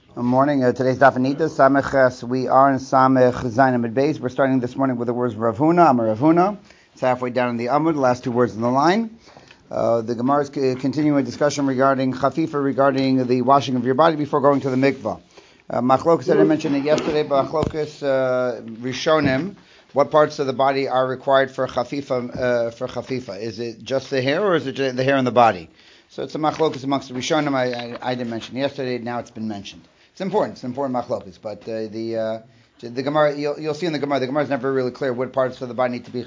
Good morning. Today's Daf Anita, Samech Ches. We are in Samech Zayin Amud Beis. We're starting this morning with the words Rav Huna, Amar Rav Huna. It's halfway down in the Amud, the last two words in the line. The Gemara is continuing a discussion regarding Chafifa, regarding the washing of your body before going to the mikvah. Machlokas, I mentioned it yesterday, but Machlokas Rishonim, what parts of the body are required for Chafifa? Is it just the hair, or is it the hair and the body? So it's a Machlokas amongst the Rishonim. I didn't mention yesterday, now it's been mentioned. It's important machlokas, but the Gemara, you'll see in the Gemara is never really clear what parts of the body need to be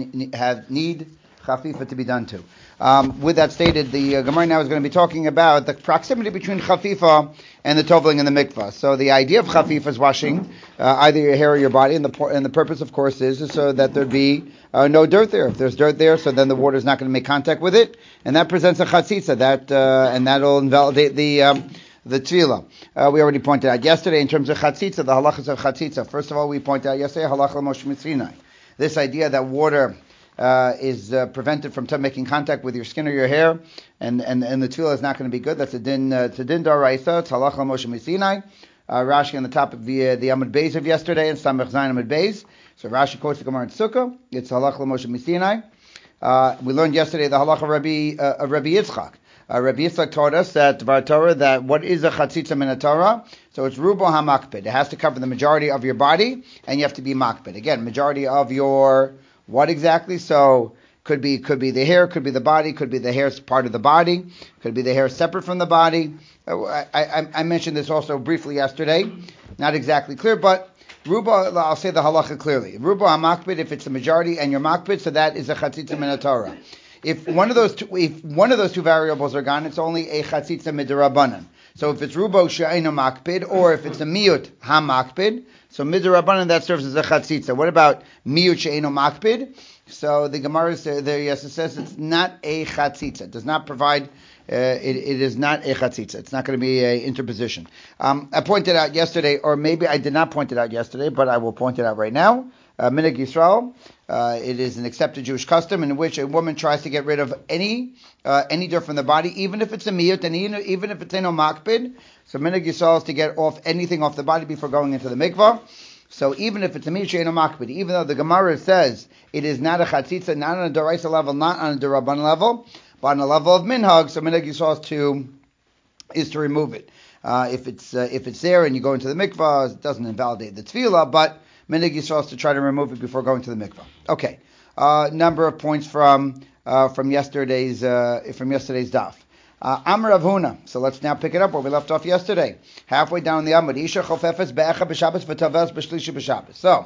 need chafifa to be done to. With that stated, the Gemara now is going to be talking about the proximity between chafifa and the toveling in the mikvah. So the idea of chafifa is washing either your hair or your body, and the purpose, of course, is so that there'd be no dirt there. If there's dirt there, so then the water is not going to make contact with it, and that presents a chatzitza, and that'll invalidate the tefillah. We already pointed out yesterday in terms of chatzitza, the halachas of chatzitza. First of all, we pointed out yesterday halacha Moshe Mitzrinai. This idea that water is prevented from making contact with your skin or your hair, and the tefillah is not going to be good. That's a din daraisa. It's halacha Moshe Mitzrinai. Rashi on the top of the Amud Beis of yesterday and Samech Zayin Amud Beis. So Rashi quotes the Gemara in Sukkah. It's halacha Moshe Mitzrinai. We learned yesterday the halacha of Rabbi Yitzchak. Rabbi Yitzchak taught us that Torah, that what is a chatzitza min Torah? So it's rubo hamakpid. It has to cover the majority of your body, and you have to be makpid. Again, majority of your what exactly? So could be the hair, could be the body, could be the hair part of the body, could be the hair separate from the body. I mentioned this also briefly yesterday. Not exactly clear, but rubo, I'll say the halacha clearly. Rubo hamakpid, if it's the majority and you're makpid, so that is a chatzitza min Torah. If one of those two variables are gone, it's only a chatzitza midirabanan. So if it's rubo she'eino makpid, or if it's a miut hamakpid, so midirabanan, that serves as a chatzitza. What about miut she'eino makpid? So the Gemara says it's not a chatzitza. It does not provide. It is not a chatzitza. It's not going to be a interposition. I pointed out yesterday, or maybe I did not point it out yesterday, but I will point it out right now. Minhag Yisrael. It is an accepted Jewish custom in which a woman tries to get rid of any dirt from the body, even if it's a miyut, and even if it's no makpid. So Minhag Yisrael is to get anything off the body before going into the mikvah. So even if it's a miyut, no makpid, even though the Gemara says it is not a chatzitza, not on a deraisa level, not on a deraban level, but on a level of minhag, so Minhag Yisrael is to remove it. If it's there and you go into the mikvah, it doesn't invalidate the tefillah, but Minhag Yisrael is to try to remove it before going to the mikvah. Okay, number of points from yesterday's daf. Amar Rav Huna. So let's now pick it up where we left off yesterday. Halfway down the Amud. Isha chofefes be'echa b'Shabbos v'tavels b'shlishi b'Shabbos. So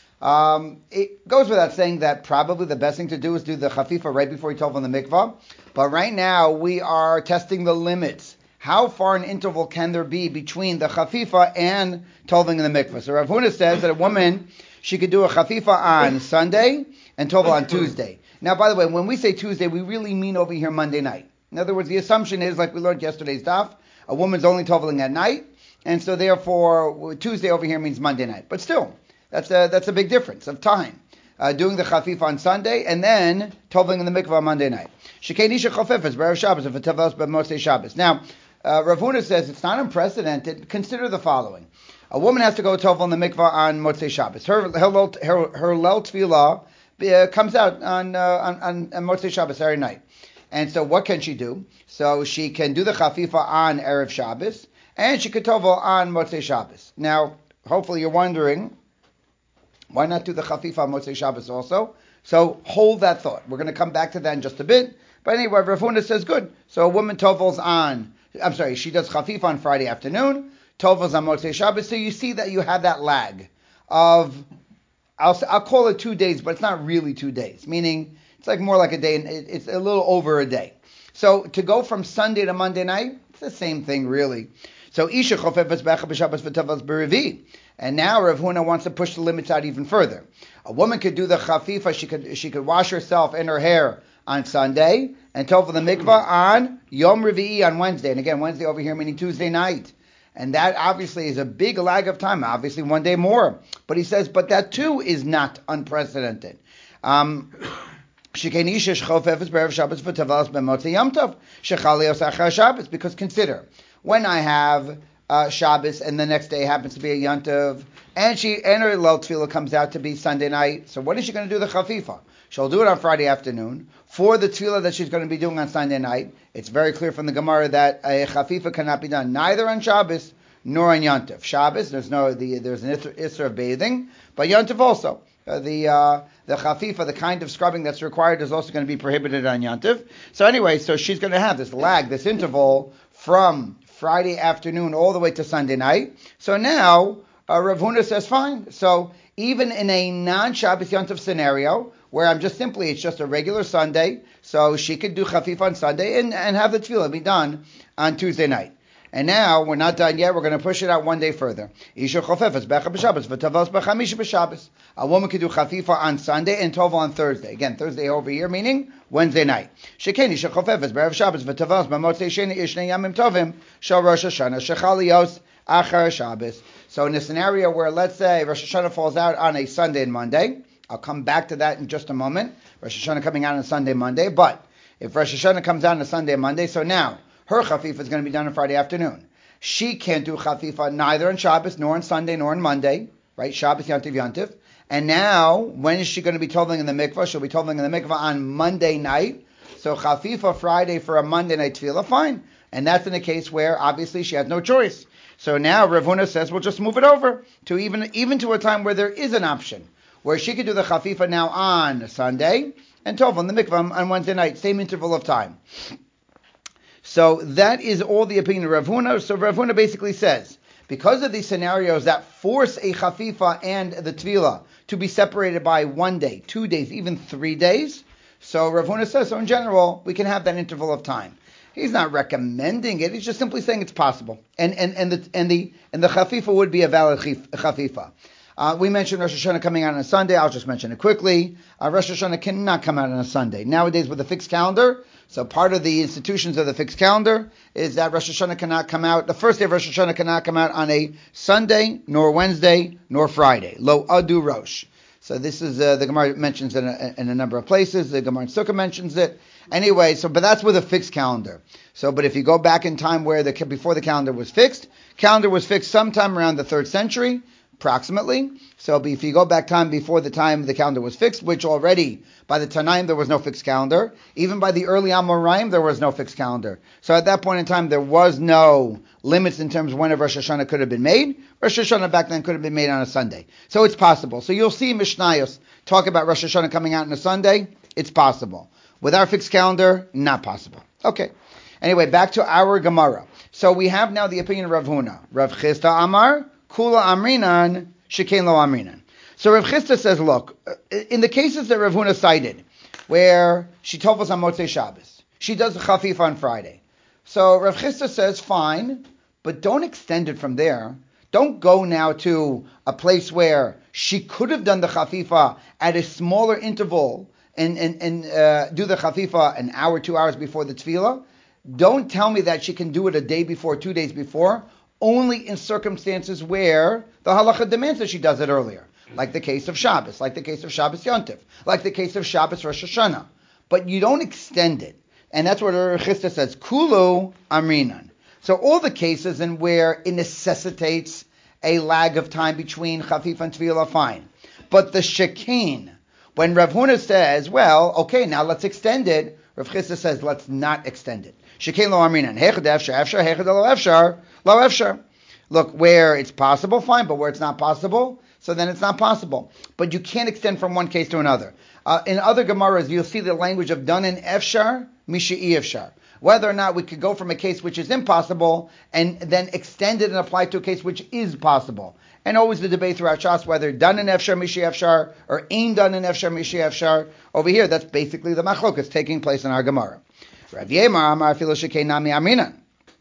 it goes without saying that probably the best thing to do is do the chafifa right before you tov on the mikvah. But right now we are testing the limits. How far an interval can there be between the chafifa and toving in the mikvah? So Rav Huna says that a woman, she could do a chafifa on Sunday and tovel on Tuesday. Now, by the way, when we say Tuesday, we really mean over here Monday night. In other words, the assumption is, like we learned yesterday's daf, a woman's only toveling at night, and so therefore Tuesday over here means Monday night. But still, that's a big difference of time. Doing the chafifa on Sunday and then toveling in the mikvah on Monday night. Shekeinisha chofefes b'erev Shabbos if it tovels b'motzei Shabbos. Now, Rav Huna says it's not unprecedented. Consider the following: a woman has to go tovel in the mikvah on Motzei Shabbos. Her Leil Tefillah comes out on Motzei Shabbos every night. And so what can she do? So she can do the chafifa on Erev Shabbos, and she could tovel on Motzei Shabbos. Now, hopefully you're wondering, why not do the chafifa on Motzei Shabbos also? So hold that thought. We're going to come back to that in just a bit. But anyway, Rav Huna says good. So a woman tovels she does chafifa on Friday afternoon, tovels on Motzei Shabbos. So you see that you have that lag of, I'll call it 2 days, but it's not really 2 days. Meaning, it's like more like a day, and it's a little over a day. So to go from Sunday to Monday night, it's the same thing really. So Isha chofefes be'echa b'Shabbos v'tovels b'Revi. And now Rav Huna wants to push the limits out even further. A woman could do the chafifa, she could wash herself and her hair on Sunday, and tovel the mikvah on Yom Revi'i on Wednesday. And again, Wednesday over here meaning Tuesday night. And that obviously is a big lag of time, obviously 1 day more. But he says, but that too is not unprecedented. Because consider, when I have Shabbos, and the next day happens to be a Yontiv, and her Leil Tefillah comes out to be Sunday night. So what is she going to do the Chafifa? She'll do it on Friday afternoon. For the Tefillah that she's going to be doing on Sunday night, it's very clear from the Gemara that a Chafifa cannot be done neither on Shabbos nor on Yontiv. Shabbos, there's an Isser of bathing, but Yontiv also. The Chafifa, the kind of scrubbing that's required, is also going to be prohibited on Yontiv. So anyway, so she's going to have this lag, this interval from Friday afternoon all the way to Sunday night. So now Rav Huna says fine. So even in a non-Shabbos Yontiv scenario, where it's just a regular Sunday, so she could do Chafif on Sunday and have the Tefillah be done on Tuesday night. And now, we're not done yet, we're going to push it out one day further. A woman could do Chafifa on Sunday and Tova on Thursday. Again, Thursday over here, meaning Wednesday night. So in a scenario where, let's say, Rosh Hashanah falls out on a Sunday and Monday, I'll come back to that in just a moment. Rosh Hashanah coming out on Sunday, Monday. But if Rosh Hashanah comes out on a Sunday and Monday, so now her Chafifa is going to be done on Friday afternoon. She can't do Chafifa neither on Shabbos, nor on Sunday, nor on Monday. Right? Shabbos, Yontiv. And now, when is she going to be toveling in the mikvah? She'll be toveling in the mikvah on Monday night. So Chafifa Friday for a Monday night tefillah, fine. And that's in a case where, obviously, she has no choice. So now Rav Huna says, we'll just move it over to even to a time where there is an option, where she could do the Chafifa now on Sunday and Tov on the mikvah on Wednesday night, same interval of time. So that is all the opinion of Rav Huna. So Rav Huna basically says, because of these scenarios that force a Chafifa and the Tefillah to be separated by 1 day, 2 days, even 3 days, so Rav Huna says, so in general, we can have that interval of time. He's not recommending it. He's just simply saying it's possible, and the Chafifa would be a valid Chafifa. We mentioned Rosh Hashanah coming out on a Sunday. I'll just mention it quickly. Rosh Hashanah cannot come out on a Sunday. Nowadays, with a fixed calendar, so part of the institutions of the fixed calendar is that Rosh Hashanah cannot come out, the first day of Rosh Hashanah cannot come out on a Sunday, nor Wednesday, nor Friday. Lo adu Rosh. So this is, the Gemara mentions it in a number of places. The Gemara in Sukkah mentions it. Anyway, but that's with a fixed calendar. So, but if you go back in time where before the calendar was fixed sometime around the 3rd century, approximately. So if you go back time before the time the calendar was fixed, which already by the Tanaim there was no fixed calendar. Even by the early Amoraim there was no fixed calendar. So at that point in time there was no limits in terms of when a Rosh Hashanah could have been made. Rosh Hashanah back then could have been made on a Sunday. So it's possible. So you'll see Mishnayos talk about Rosh Hashanah coming out on a Sunday. It's possible. With our fixed calendar, not possible. Okay. Anyway, back to our Gemara. So we have now the opinion of Rav Huna. Rav Chisda Amar, Kula Amrinan, Shekain Lo Amrinan. So Rav Chisda says, look, in the cases that Rav Huna cited, where she tovels on Motzei Shabbos, she does the Chafif on Friday. So Rav Chisda says, fine, but don't extend it from there. Don't go now to a place where she could have done the Chafifa at a smaller interval and do the Chafifa an hour, 2 hours before the Tefillah. Don't tell me that she can do it a day before, 2 days before, only in circumstances where the halacha demands that she does it earlier. Like the case of Shabbos, like the case of Shabbos Yontif, like the case of Shabbos Rosh Hashanah. But you don't extend it. And that's what Rav Chisda says, Kulu Amrinan. So all the cases in where it necessitates a lag of time between Chafif and Tefillah, fine. But the Shekain, when Rav Huna says, well, okay, now let's extend it, Rav Chisda says, let's not extend it. Shekain Lo Amrinan. Hechad Efshar, Efshar, Hechad Lo Efshar, Lo Efshar. Look, where it's possible, fine, but where it's not possible, so then it's not possible. But you can't extend from one case to another. In other Gemaras, you'll see the language of done in Efshar, Misha'i Efshar. Whether or not we could go from a case which is impossible and then extend it and apply to a case which is possible. And always the debate throughout Shas whether done in Efshar, Misha'i Efshar, or ain't done in Efshar, Misha'i Efshar. Over here, that's basically the machlokas taking place in our Gemara. Rav Yemar Amar Filo Shekain Nami Amrinan.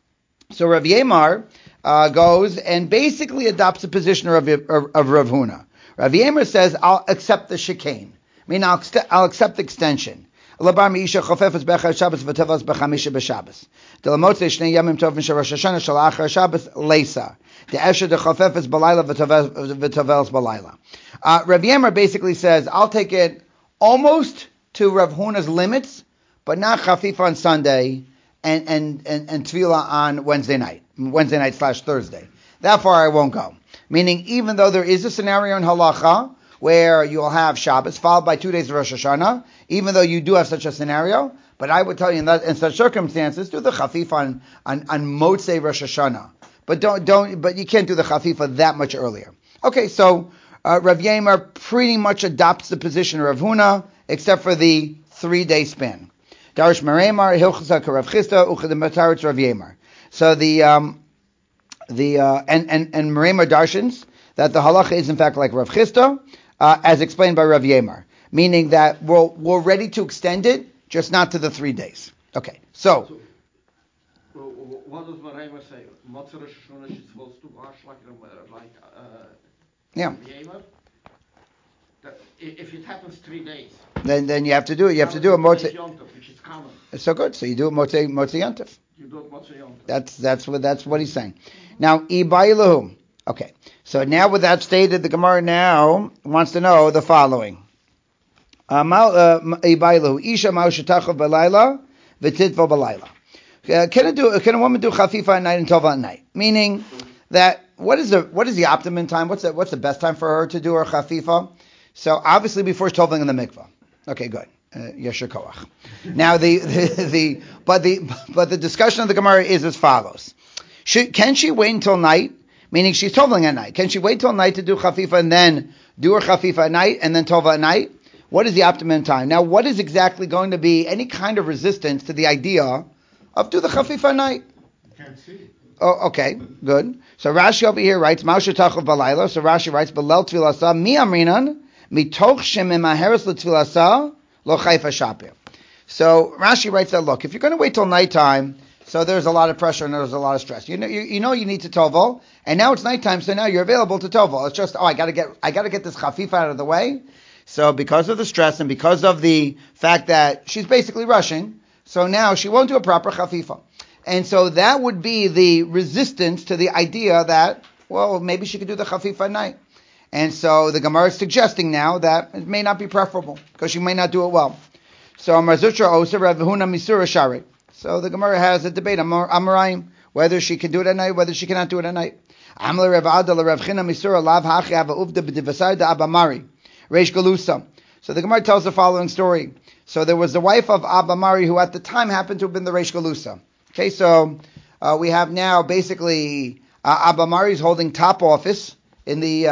So Rav Yemar goes and basically adopts the position of Rav Huna. Rav Yemar says, I'll accept the Shekain. I mean, I'll accept the extension. Labar Meisha Chofefes Bechad Shabbos V'Tavos B'Chamisha B'Shabbos. Delamotze Shnei Yamim Tovim Shel Rosh Hashanah Shel Achar Shabbos Leisa. De'Esher Dechofefes B'Layla V'Tavels B'Layla. Rav Yemar basically says, I'll take it almost to Rav Huna's limits, but not Chafif on Sunday and Tefillah on Wednesday night. Wednesday night / Thursday. That far I won't go. Meaning, even though there is a scenario in halacha where you'll have Shabbos followed by 2 days of Rosh Hashanah, even though you do have such a scenario, but I would tell you in such circumstances, do the chafifa on Motzei Rosh Hashanah. But you can't do the chafifa that much earlier. Okay, so Rav Yemer pretty much adopts the position of Rav Huna, except for the 3-day span. Darish Meremar Hilchasa Rav Chisda Uchadimataritz Rav Yemer. So the Meremar darshans that the halacha is in fact like Rav Chisda, as explained by Rav Yemer, meaning that we're ready to extend it, just not to the 3 days. Okay, so what does Meremar say? Motzei Rosh Hashanah is supposed to wash like yeah. If it happens 3 days, then you have to do it. You have to do it Motzei, which is common. It's so good. So you do it Motzei Yontif. You do it Motzei Yontif. That's what he's saying. Now Ibailahu. Okay. So now with that stated, the Gemara now wants to know the following. Ibailahu Isha Ma'ushatachav Balayla V'titva Balayla. Can a woman do chafifa at night and tova at night? Meaning that what is the optimum time? What's the best time for her to do her chafifa? So obviously before she's toveling in the mikvah. Okay, good. Yesher koach. Now the discussion of the Gemara is as follows: can she wait until night? Meaning she's toveling at night. Can she wait till night to do chafifa and then do her chafifa at night and then tova at night? What is the optimum time? Now, what is exactly going to be any kind of resistance to the idea of do the chafifa at night? Can't see. Oh, okay, good. So Rashi over here writes, Ma'usha Tachav Balayla. So Rashi writes, Belel Tvilasa, Mi Amrinan, Mitoch Shemimaheres L'Tvilasa, Lo Chayfa Shapir. So Rashi writes that, look, if you're going to wait till nighttime, so there's a lot of pressure and there's a lot of stress. You know you need to tovel, and now it's nighttime, so now you're available to tovel. It's just, I gotta get this chafifa out of the way. So because of the stress and because of the fact that she's basically rushing, so now she won't do a proper chafifa. And so that would be the resistance to the idea that, well, maybe she could do the chafifa at night. And so the Gemara is suggesting now that it may not be preferable because she may not do it well. So Amar Zutra Osa Rav Huna Misura Shari. So the Gemara has a debate, Amarayim, whether she can do it at night, whether she cannot do it at night. Amar Rav Adal Rav China Misura Lav Hachi Ava Uvda B'Divasai Da Abamari Reish Galusa. So the Gemara tells the following story. So there was the wife of Abamari who at the time happened to have been the Reish Galusa. Okay, so we have now basically Abamari is holding top office in the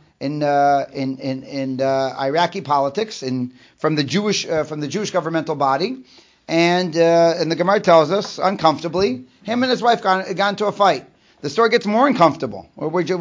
Iraqi politics from the Jewish governmental body, and the Gemara tells us uncomfortably him and his wife got into a fight. The story gets more uncomfortable.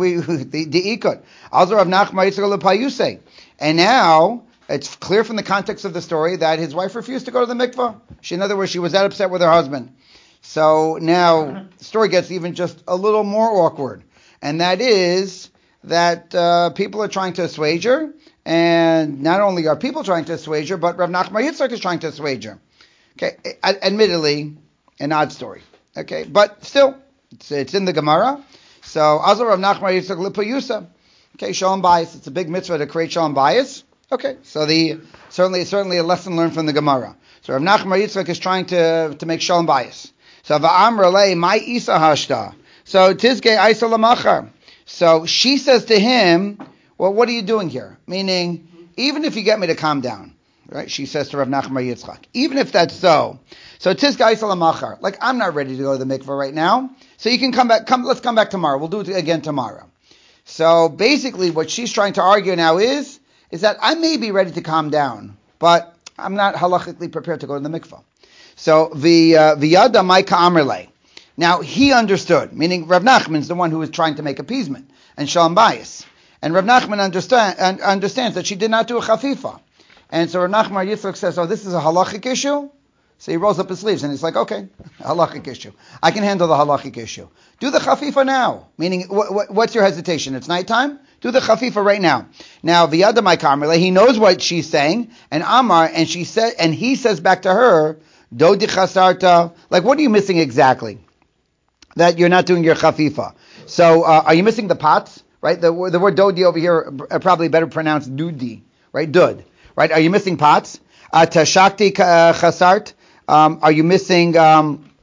The ikut Azar of Nachma Yitzchak LePayuse, and now it's clear from the context of the story that his wife refused to go to the mikvah. In other words, she was that upset with her husband. So now the story gets even just a little more awkward, and that is that people are trying to assuage her, and not only are people trying to assuage her, but Rav Nachman Yitzchak is trying to assuage her. Okay, admittedly, an odd story. Okay, but still, it's in the Gemara. So Azar Rav Nachman Yitzchak Lipayusa. Okay, shalom bayis. It's a big mitzvah to create shalom bayis. Okay, so certainly a lesson learned from the Gemara. So Rav Nachman Yitzchak is trying to make shalom bayis. So Va'amr lei my isa hashta. So Tizke Isa Lamachar. So she says to him, well, what are you doing here? Meaning, even if you get me to calm down, right? She says to Rav Nachman Yitzchak, even if that's so Tizke Isa Lamachar, like I'm not ready to go to the mikveh right now, so you can come back. Let's come back tomorrow. We'll do it again tomorrow. So basically, what she's trying to argue now is that I may be ready to calm down, but I'm not halachically prepared to go to the mikveh. So v'yada Maika Amrle. Now he understood, meaning Rav Nachman is the one who was trying to make appeasement and shalom bayis, and Rav Nachman understands that she did not do a chafifa, and so Rav Nachman Yitzchak says, "Oh, this is a halachic issue." So he rolls up his sleeves and he's like, "Okay, halachic issue. I can handle the halachic issue. Do the chafifa now." Meaning, what's your hesitation? It's nighttime. Do the chafifa right now. Now v'yada Maika Amrle. He knows what she's saying, and Amar, and she said, and he says back to her, Dodi chasarta, like what are you missing exactly? That you're not doing your chafifa. So are you missing the pots? Right? The word dodi over here probably better pronounced dudi. Right? Dud. Right? Are you missing pots? Tashakti chasart. Are you missing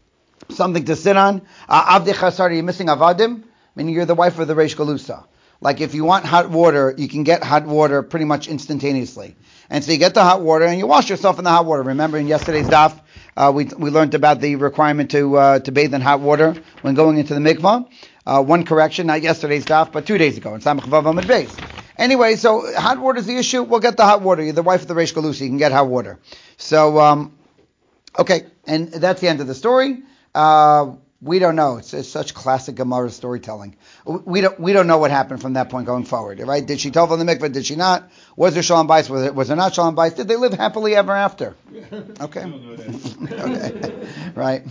something to sit on. Avdei chasar, you're missing avadim, meaning you're the wife of the Reish Galusa. Like if you want hot water, you can get hot water pretty much instantaneously. And so you get the hot water and you wash yourself in the hot water. Remember in yesterday's daf, we learned about the requirement to bathe in hot water when going into the mikvah. One correction, not yesterday's daf, but 2 days ago in Samach Vav Amud Beis. Anyway, so hot water is the issue. We'll get the hot water. You're the wife of the Reish Galusa. You can get hot water. So, okay, and that's the end of the story. We don't know. It's such classic Gemara storytelling. We don't know what happened from that point going forward, right? Did she tell in the mikveh? Did she not? Was there shalom bais? Was there not shalom bais? Did they live happily ever after? Okay. Okay. Right.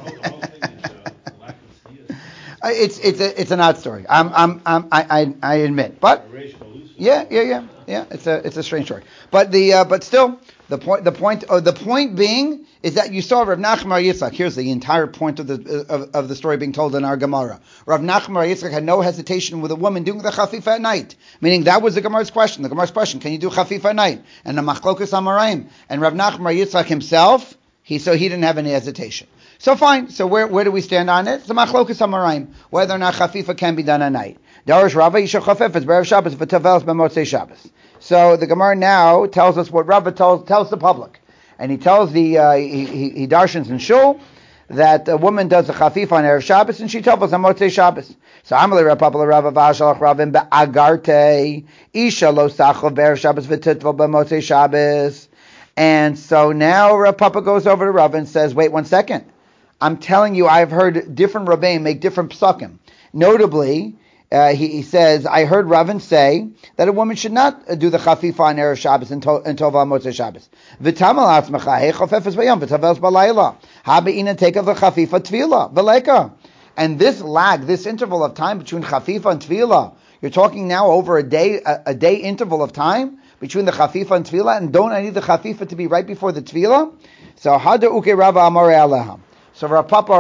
It's an odd story. I admit, but yeah. It's a strange story. But still, the point being is that you saw Rav Nachman Bar Yitzchak. Here's the entire point of the story being told in our Gemara. Rav Nachman Bar Yitzchak had no hesitation with a woman doing the chafifa at night. Meaning that was the Gemara's question. The Gemara's question: can you do chafifa at night? And the machlokas amarayim. And Rav Nachman Bar Yitzchak himself, he didn't have any hesitation. So fine. So where do we stand on it? It's the machlokas amarayim, whether or not chafifa can be done at night. Darish Rava Isha Chafefes Be'erev Shabbos v'Tavelos b'Motzei Shabbos. So the Gemara now tells us what Rava tells the public, and he tells he darshans in shul that a woman does a chafif on erev Shabbos and she tavels on Motzei Shabbos. So Amalei Rav Papa Rava v'Ashalach Ravim be'agarte Isha lo sachov be'erev Shabbos v'titvel b'Motzei Shabbos. And so now Rav Papa goes over to Rav and says, wait 1 second. I'm telling you, I've heard different Rabbeim make different psukim. Notably, he says, I heard Ravin say that a woman should not do the chafifa on erev Shabbos and tova Motzei Shabbos. V'tamal atzmacha hey chafefes bayom v'tavelos balayla habeina take of the chafifa tefila v'leka. And this lag, this interval of time between chafifa and tefila, you're talking now over a day interval of time between the chafifa and tefila, and don't I need the chafifa to be right before the tefila? So hada uke Rava amare aleha. So Rava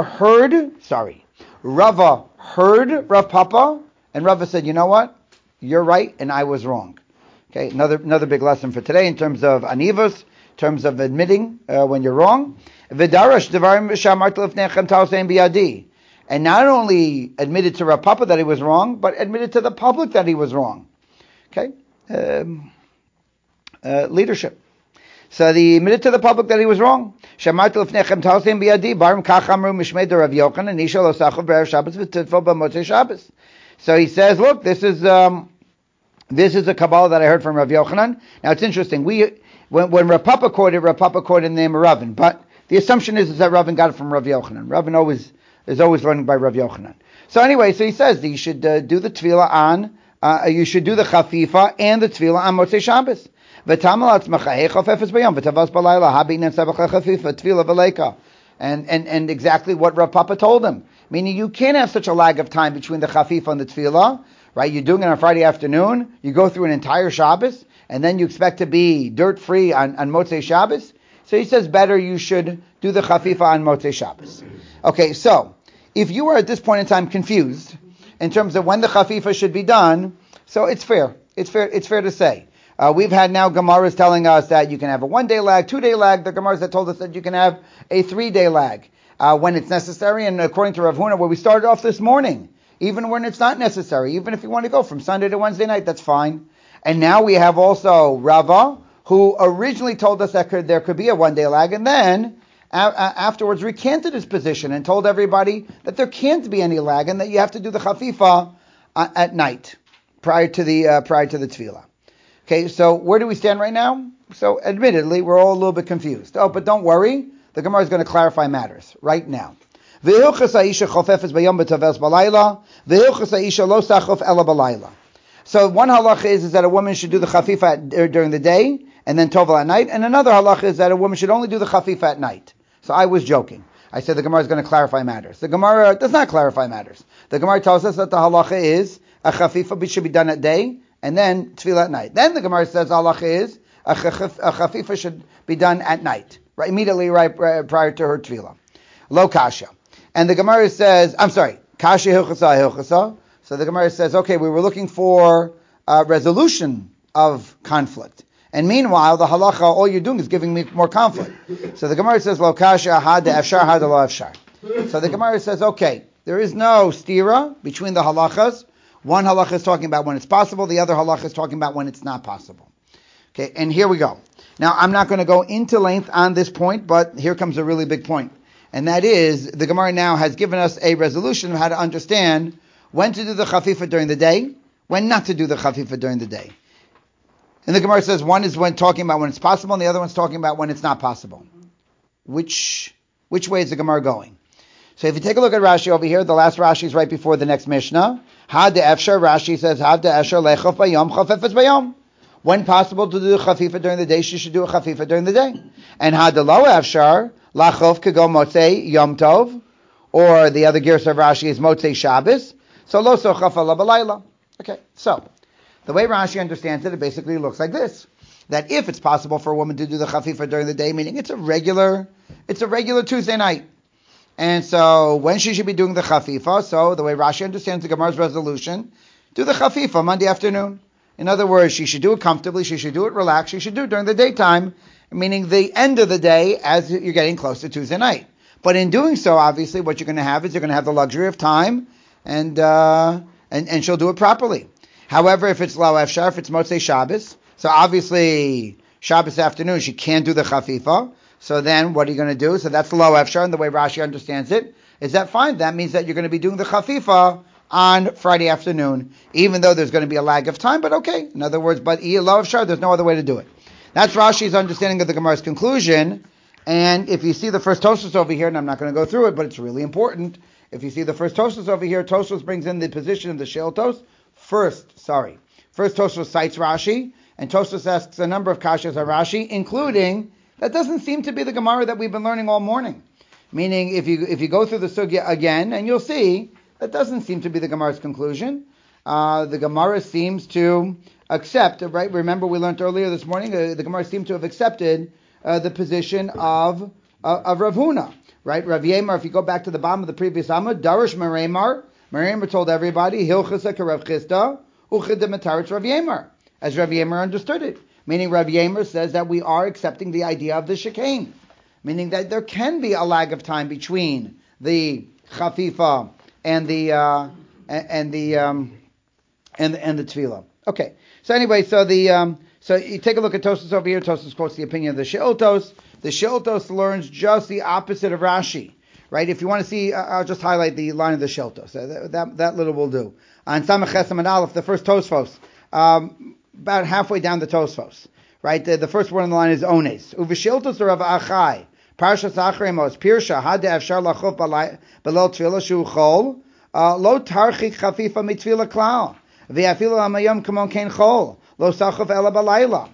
heard Rav Papa. And Rava said, you know what? You're right, and I was wrong. Okay, another big lesson for today in terms of anivos, in terms of admitting when you're wrong. And not only admitted to Rav Papa that he was wrong, but admitted to the public that he was wrong. Okay, leadership. So he admitted to the public that he was wrong. So he says, look, this is a Kabbalah that I heard from Rav Yochanan. Now it's interesting. When Rav Papa quoted the name of Ravin, but the assumption is that Ravin got it from Rav Yochanan. Ravin is always learning by Rav Yochanan. So anyway, so he says that you should do the tefillah on, you should do the chafifa and the tefillah on Motzei Shabbos. And exactly what Rav Papa told him. Meaning you can't have such a lag of time between the chafifa and the tefillah, right? You're doing it on Friday afternoon, you go through an entire Shabbos, and then you expect to be dirt-free on Motzei Shabbos. So he says better you should do the chafifa on Motzei Shabbos. Okay, so if you are at this point in time confused in terms of when the chafifa should be done, so it's fair. It's fair to say. We've had now Gemaras telling us that you can have a 1 day lag, 2 day lag. The Gemaras that told us that you can have a 3 day lag when it's necessary. And according to Rav Huna, where we started off this morning, even when it's not necessary, even if you want to go from Sunday to Wednesday night, that's fine. And now we have also Rava, who originally told us that there could be a 1 day lag, and then afterwards recanted his position and told everybody that there can't be any lag and that you have to do the chafifa at night prior to the tefillah. Okay, so where do we stand right now? So admittedly, we're all a little bit confused. Oh, but don't worry, the Gemara is going to clarify matters right now. So one halach is that a woman should do the chafifa during the day and then tovel at night, and another halach is that a woman should only do the chafifa at night. So I was joking. I said the Gemara is going to clarify matters. The Gemara does not clarify matters. The Gemara tells us that the halacha is a chafifa should be done at day and then tefillah at night. Then the Gemara says the halacha is a chafifa should be done at night, right, immediately right prior to her tefillah. Lo kasha. And the Gemara says, kasha hilchasa. So the Gemara says, okay, we were looking for resolution of conflict. And meanwhile, the halacha, all you're doing is giving me more conflict. So the Gemara says, lo kasha had efshar had lo efshar. So the Gemara says, okay, there is no stira between the halachas. One halacha is talking about when it's possible, the other halacha is talking about when it's not possible. Okay, and here we go. Now, I'm not going to go into length on this point, but here comes a really big point. And that is, the Gemara now has given us a resolution of how to understand when to do the chafifa during the day, when not to do the chafifa during the day. And the Gemara says one is when talking about when it's possible, and the other one's talking about when it's not possible. Which way is the Gemara going? So if you take a look at Rashi over here, the last Rashi is right before the next Mishnah. Ha de efshar, Rashi says, Ha de efshar lechof bayom, chafefes bayom. When possible to do the chafifa during the day, she should do a chafifa during the day. And ha de lo efshar, lachof kego motzei yom tov, or the other gears of Rashi is motzei Shabbos, so lo sochaf ala balayla. Okay, so the way Rashi understands it, it basically looks like this. That if it's possible for a woman to do the chafifa during the day, meaning it's a regular Tuesday night. And so when she should be doing the chafifa, so the way Rashi understands the Gemara's resolution, do the chafifa Monday afternoon. In other words, she should do it comfortably, she should do it relaxed, she should do it during the daytime, meaning the end of the day as you're getting close to Tuesday night. But in doing so, obviously, what you're going to have is you're going to have the luxury of time, and she'll do it properly. However, if it's lo efshar, if it's motzei Shabbos, so obviously Shabbos afternoon she can't do the chafifa. So then what are you going to do? So that's lo efshar, and the way Rashi understands it is that fine. That means that you're going to be doing the chafifa on Friday afternoon, even though there's going to be a lag of time, but okay. In other words, but lo efshar, there's no other way to do it. That's Rashi's understanding of the Gemara's conclusion. And if you see the first Tosfos over here, and I'm not going to go through it, but it's really important. If you see the first Tosfos over here, Tosfos brings in the position of the Sheiltos. First Tosfos cites Rashi, and Tosfos asks a number of kashas on Rashi, including that doesn't seem to be the Gemara that we've been learning all morning. Meaning, if you go through the sugya again, and you'll see that doesn't seem to be the Gemara's conclusion. The Gemara seems to accept, right? Remember, we learned earlier this morning, the Gemara seemed to have accepted the position of Rav Huna, right? Rav Yemar, if you go back to the bottom of the previous Amud, Darish Meremar told everybody, Hilchasa Rav Chisda, Uchid Mataritz Rav Yemar, as Rav Yemar understood it. Meaning Rav Yemar says that we are accepting the idea of the shekain, meaning that there can be a lag of time between the chafifa and the tefillah. Okay. So anyway, so you take a look at Tosfos over here. Tosfos quotes the opinion of the Sheiltos. The Sheiltos learns just the opposite of Rashi, right? If you want to see, I'll just highlight the line of the Sheiltos. That little will do. On Samach Chesam and Aleph, the first Tosfos, about halfway down the Tosfos, right? The first word on the line is Ones. Uveshiltos Rav Achai, Parshas Achremos, Pirsha, Had Efshar Lachov Belel Tefillah Shu Chol, Lo Tarchik Chafifa Mitfila Klal, V'Afilu Hamayom Kamon Kein Chol, Lo Sachov Ela Balayla.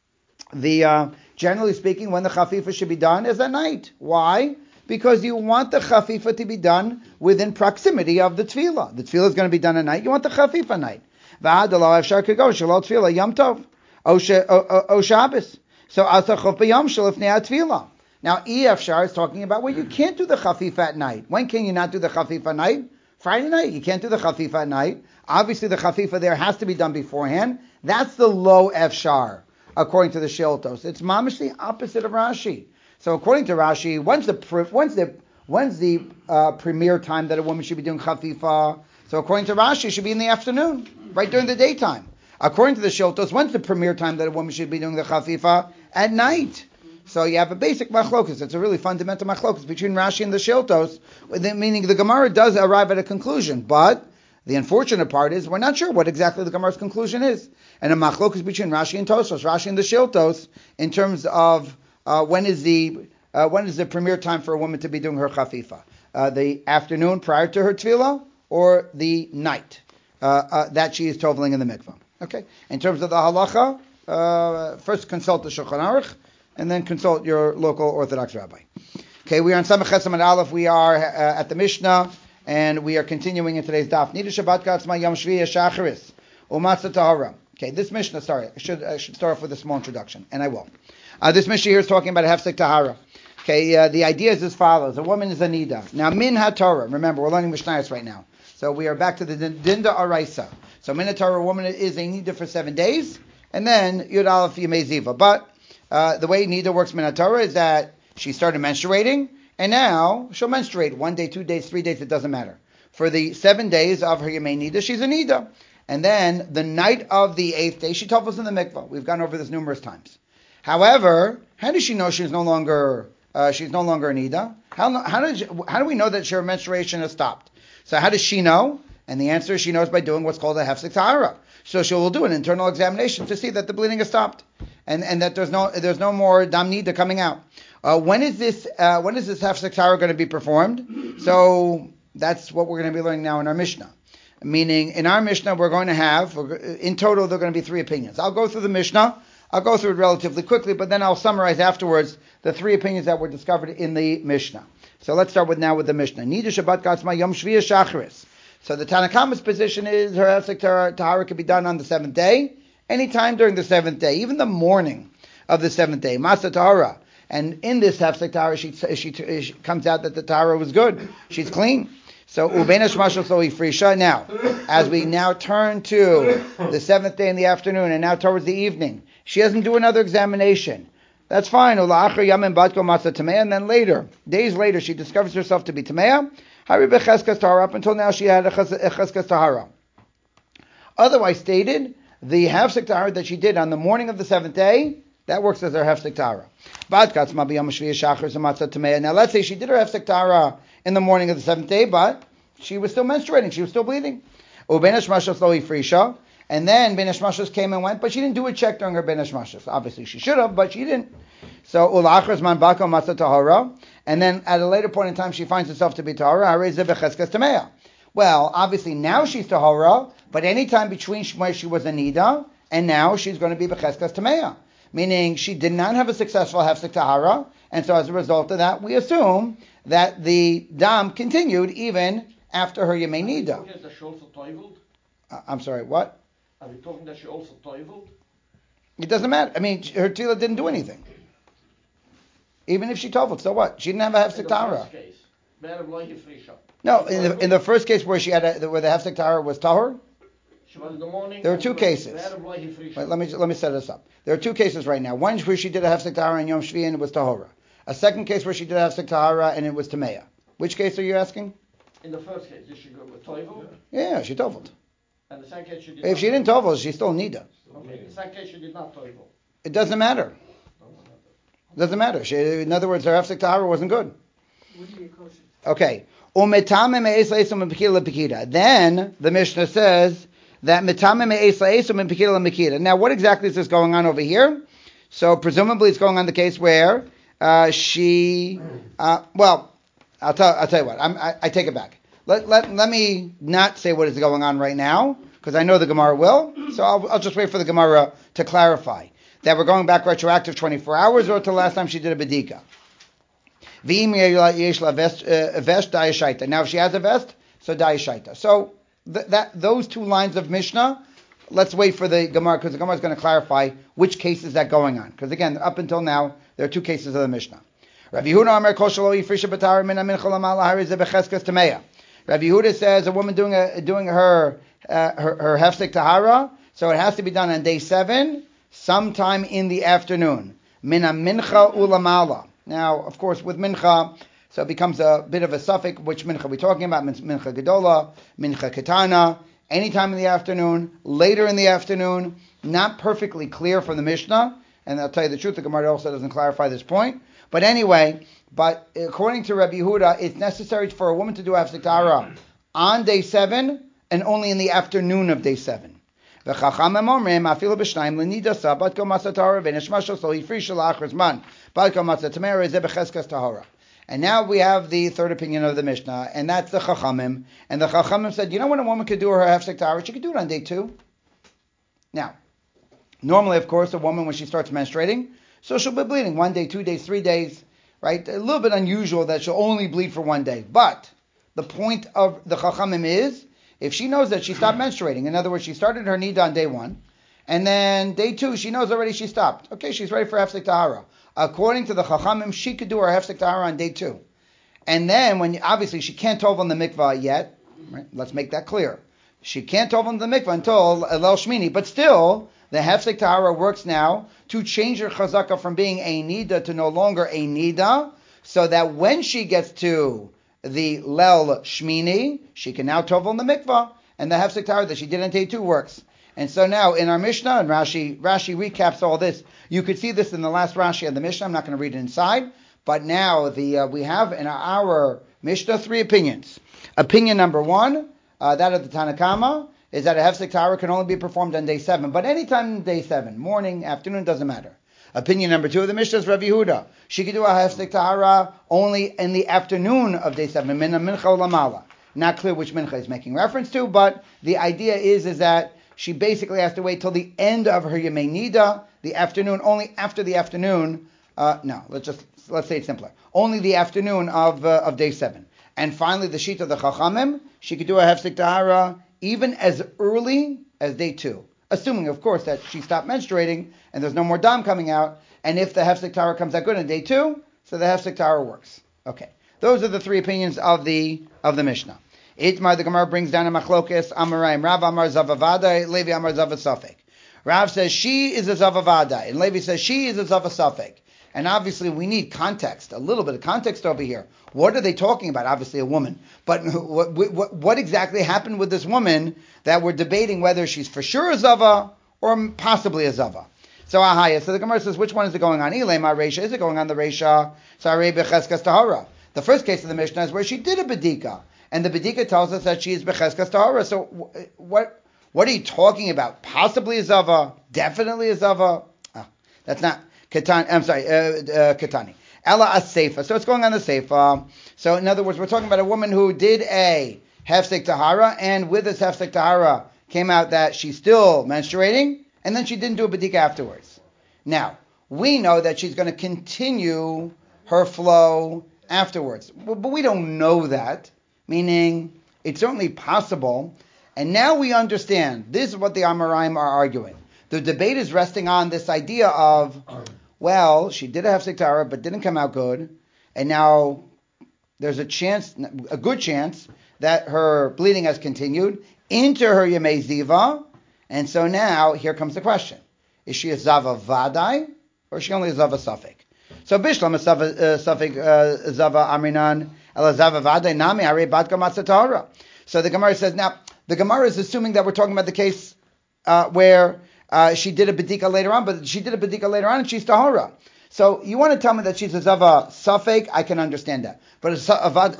Generally speaking, when the chafifa should be done is at night. Why? Because you want the chafifa to be done within proximity of the tefillah. The tefillah is going to be done at night. You want the chafifa at night. V'ad lo efshar kago shalot tefillah yom tov o Shabbos. So asachov b'yom shel ifnei tefillah. Now efshar is talking about when you can't do the chafifa at night. When can you not do the chafifa at night? Friday night. You can't do the chafifa at night. Obviously, the chafifa there has to be done beforehand. That's the lo efshar, according to the Sheiltos. It's mamish the opposite of Rashi. So according to Rashi, when's the premier time that a woman should be doing chafifa? So according to Rashi, it should be in the afternoon, right during the daytime. According to the Sheiltos, when's the premier time that a woman should be doing the chafifa? At night. So you have a basic machlokus. It's a really fundamental machlokus between Rashi and the Sheiltos, meaning the Gemara does arrive at a conclusion, but the unfortunate part is we're not sure what exactly the Gemara's conclusion is. And a machlokus between Rashi and Tosfos, Rashi and the Sheiltos, in terms of when is the premier time for a woman to be doing her chafifa? The afternoon prior to her tefillah, or the night that she is toveling in the mikvah. Okay. In terms of the halacha, first consult the Shulchan Aruch, and then consult your local Orthodox rabbi. Okay, we are on Samach Chesam and Aleph. We are at the Mishnah, and we are continuing in today's daf. Nida Shabbat Katzma Yom Shvi Shacharis Umatzah Tahara. Okay, this Mishnah. Sorry, I should start off with a small introduction, and I will. This Mishnah here is talking about a hefsek tahara. Okay, the idea is as follows: a woman is a nida. Now, min haTorah. Remember, we're learning Mishnayos right now, so we are back to the dinda araisa. So, min haTorah, a woman is a nida for 7 days, and then yud aleph yemei ziva. But the way nida works min haTorah is that she started menstruating, and now she'll menstruate 1 day, 2 days, 3 days, it doesn't matter. For the 7 days of her Yemei Nida, she's a Nida. And then the night of the 8th day, she tovels in the mikvah. We've gone over this numerous times. However, how does she know she's no longer a Nida? How do we know that her menstruation has stopped? So how does she know? And the answer is she knows by doing what's called a hefsek tahara. So she will do an internal examination to see that the bleeding has stopped and that there's no more dam nida coming out. When is this hefsek tahara going to be performed? So that's what we're going to be learning now in our Mishnah. Meaning, in our Mishnah, we're going to have, in total, there are going to be 3 opinions. I'll go through the Mishnah. I'll go through it relatively quickly, but then I'll summarize afterwards the 3 opinions that were discovered in the Mishnah. So let's start with the Mishnah. Nida Shabbat Katzma Yom Shviya Shacharis. So the Tanna Kama's position is her hefsek tahara can be done on the 7th day, anytime during the 7th day, even the morning of the 7th day. Masa tahara. And in this hefsek tahara, she comes out that the tahara was good. She's clean. So Ubenash Mashal Soli Frisha. Now, as we now turn to the 7th day in the afternoon and now towards the evening, she doesn't do another examination. That's fine. And then later, days later, she discovers herself to be Tameya. Up until now, she had a Cheskas Tahara. Otherwise stated, the hefsek tahara that she did on the morning of the 7th day, that works as her hefsek tahara. Now, let's say she did her hefsek tahara in the morning of the 7th day, but she was still menstruating. She was still bleeding. And then Ben Hashmashos came and went, but she didn't do a check during her Ben Hashmashos. Obviously, she should have, but she didn't. So, and then at a later point in time, she finds herself to be tahara. Well, obviously now she's tahara, but any time between where she was a nida and now she's going to be becheskas tameya, meaning she did not have a successful hefsek tahara, and so as a result of that, we assume that the dam continued even after her yemei nida. I'm sorry, what? Are we talking that she also toiveled? It doesn't matter. I mean, her tila didn't do anything. Even if she toveled, so what? She didn't have a hefsek tahara. No, in the first case where where the hefsek tahara was tahor, there were 2 cases. Wait, let me set this up. There are 2 cases right now. One where she did a hefsek tahara in Yom Shvi and it was tahora. A second case where she did a hefsek tahara and it was tameya. Which case are you asking? In the first case, did she go with tovel? Yeah, she toveled. And the second case she did. If she didn't tovel, she's still nida. Okay. The second case she did not tovel. It doesn't matter. It doesn't matter. In other words, her hefsek tahara wasn't good. Okay. Then the Mishnah says that now what exactly is this going on over here? So presumably it's going on the case where I'll tell you what. I take it back. Let me not say what is going on right now because I know the Gemara will. So I'll just wait for the Gemara to clarify that we're going back retroactive 24 hours or to the last time she did a bedika. Now, if she has a vest, so dayashaita. So those 2 lines of Mishnah, let's wait for the Gemara because the Gemara is going to clarify which case is that going on. Because again, up until now, there are 2 cases of the Mishnah. Rabbi Yehuda says a woman doing her hefsek tahara, so it has to be done on day 7, sometime in the afternoon. Mina mincha ulamala. Now, of course, with mincha, so it becomes a bit of a suffix. Which mincha are we talking about? Mincha gedola, mincha ketana. Anytime in the afternoon, later in the afternoon, not perfectly clear from the Mishnah. And I'll tell you the truth, the Gemara also doesn't clarify this point. But anyway, according to Rabbi Yehuda, it's necessary for a woman to do hefsek tahara on day 7 and only in the afternoon of day 7. And now we have the third opinion of the Mishnah, and that's the Chachamim. And the Chachamim said, when a woman could do her hefsek tahara, she could do it on day 2. Now, normally, of course, a woman, when she starts menstruating, so she'll be bleeding 1 day, 2 days, 3 days, right? A little bit unusual that she'll only bleed for 1 day. But the point of the Chachamim is, if she knows that she stopped menstruating, in other words, she started her nida on day 1, and then day 2, she knows already she stopped. Okay, she's ready for hefsek tahara. According to the Chachamim, she could do her hefsek tahara on day 2. And then, obviously she can't tovel in the mikvah yet, right? Let's make that clear. She can't tovel in the mikvah until Elel Shmini, but still, the hefsek tahara works now to change her chazaka from being a nida to no longer a nida. so that when she gets to the Lel Shmini, she can now tovel in the mikvah, and the hefsek tahara that she did on day 2 works. And so now in our Mishnah, and Rashi recaps all this. You could see this in the last Rashi of the Mishnah. I'm not going to read it inside, but now we have in our Mishnah 3 opinions. Opinion number 1, that of the Tanakama, is that a hefsek tahara can only be performed on day 7, but anytime in day 7, morning, afternoon, doesn't matter. Opinion number 2 of the Mishnah is Rav Yehuda. She could do a hefsek tahara only in the afternoon of day 7, min mincha lamala. Not clear which mincha is making reference to, but the idea is that she basically has to wait till the end of her Yemei Nida, the afternoon, only after the afternoon. Let's say it simpler. Only the afternoon of day 7. And finally, the sheet of the Chachamim, she could do a hefsek tahara even as early as day 2, assuming, of course, that she stopped menstruating and there's no more dam coming out. And if the hefsek tahara comes out good on day 2, so the hefsek tahara works. Okay, those are the 3 opinions of the Mishnah. Itmar, the Gemara brings down a machlokes, Amarayim, Rav Amar Zavavadai, Levi Amar Zavasafek. Rav says she is a Zavavadai, and Levi says she is a Zavasafek. And obviously we need context, a little bit of context over here. What are they talking about? Obviously a woman. But what exactly happened with this woman that we're debating whether she's for sure a Zava or possibly a Zava? So the Gemara says, which one is it going on? Ilema Reisha, is it going on the Reisha? Sarei Becheskas Tahara. The first case of the Mishnah is where she did a Bedika. And the Bedika tells us that she is Becheskas Tahara. So what are you talking about? Possibly a Zava? Definitely a Zava? That's not Katani. Ella as-Seifa. So it's going on the Seifa. So in other words, we're talking about a woman who did a Hefsek Tahara, and with this Hefsek Tahara came out that she's still menstruating, and then she didn't do a Bedika afterwards. Now, we know that she's going to continue her flow afterwards. But we don't know that, meaning it's certainly possible. And now we understand. This is what the Amoraim are arguing. The debate is resting on this idea of, well, she did a hefsek tahara, but didn't come out good, and now there's a good chance, that her bleeding has continued into her Yemei Ziva, and so now here comes the question: is she a Zava Vadai, or is she only a Zava Safek? So Bishlam is Safek Zava Amrinan Ela Zava Vadai Nami Are Batka Matzah Tahara. So the Gemara says, now the Gemara is assuming that we're talking about the case where she did a bedika later on, but she did a bedika later on and she's tahara. So you want to tell me that she's a zava safek? I can understand that. But a zava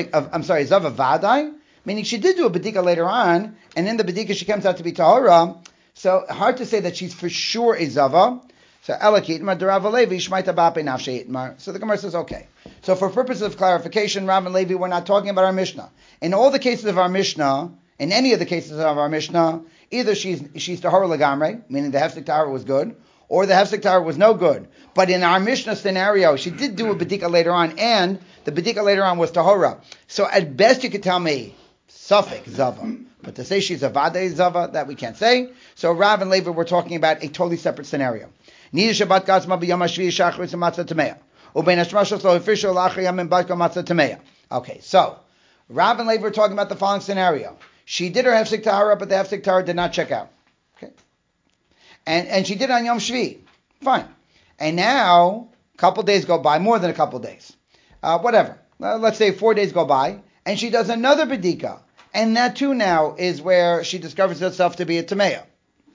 vadai, meaning she did do a bedika later on, and in the bedika she comes out to be tahara. So hard to say that she's for sure a zava. So elakitmar derav Levi shmaita bape nafshe itmar. So the Gemara says, okay. So for purposes of clarification, Rav and Levi, we're not talking about our Mishnah. In all the cases of our Mishnah, in any of the cases of our Mishnah, either she's tahara legamre, meaning the hefsek tahara was good, or the hefsek tahara was no good. But in our Mishnah scenario, she did do a bedika later on, and the bedika later on was tahara. So at best you could tell me safek zava, but to say she's a vadei zava, that we can't say. So Rav and Levi were talking about a totally separate scenario. Nida Shabbat Gazma b'yom hashvi'i shachris matzah tameya, ubein hashmashos lo hafishu l'achar yamim batka matzah tameya. Okay, so Rav and Levi were talking about the following scenario. She did her hefsek tahara, but the hefsek tahara did not check out. Okay, and she did it on Yom Shvi. Fine. And now a couple days go by, more than a couple days, whatever. Let's say 4 days go by, and she does another bedika, and that too now is where she discovers herself to be a tameya.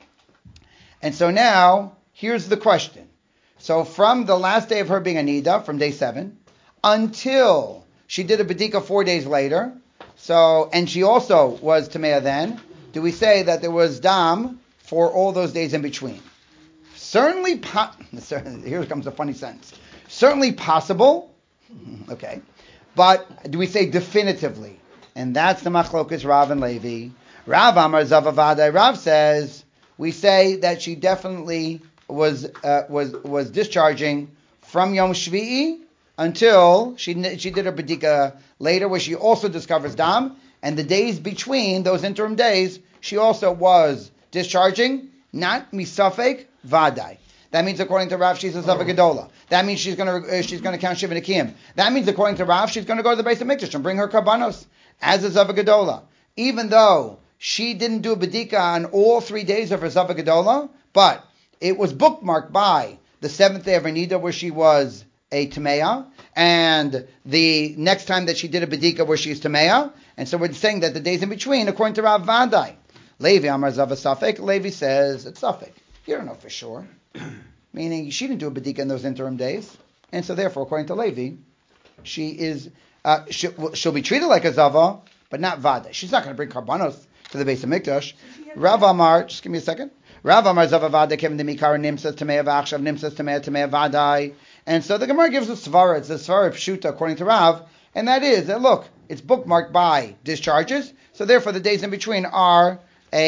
And so now here's the question. So from the last day of her being a nida, from day 7, until she did a bedika 4 days later. So, and she also was Tameya then. Do we say that there was Dam for all those days in between? Certainly, here comes a funny sentence. Certainly possible. Okay. But do we say definitively? And that's the machlokas Rav and Levi. Rav Amar Zavavadai. Rav says, we say that she definitely was discharging from Yom Shvi'i until she did her bedika later, where she also discovers dam, and the days between those interim days, she also was discharging, not misafek vadai. That means according to Rav, she's a Zava Gedola. That means she's going to count Shiva Nekiyim. That means according to Rav, she's going to go to the Beis HaMikdash and bring her karbanos as a Zava Gedola, even though she didn't do a bedika on all 3 days of her Zava Gedola, but it was bookmarked by the 7th day of her nida, where she was a Tameya, and the next time that she did a bedika where she's Tamea, and so we're saying that the days in between, according to Rav Vadai. Levi Amar Zava Safek, Levi says it's Safek. You don't know for sure. Meaning she didn't do a bedika in those interim days, and so therefore, according to Levi, she is she'll be treated like a Zava, but not Vadai. She's not going to bring karbanos to the base of Mikdash. Rav Amar, just give me a second. Rav Amar Zava Vadai came to Mikara Nimsas Tamea V'achshav Nimsas Tamea Vadai. And so the Gemara gives us svara. It's the svara pshuta according to Rav, and that is that look, it's bookmarked by discharges, so therefore the days in between are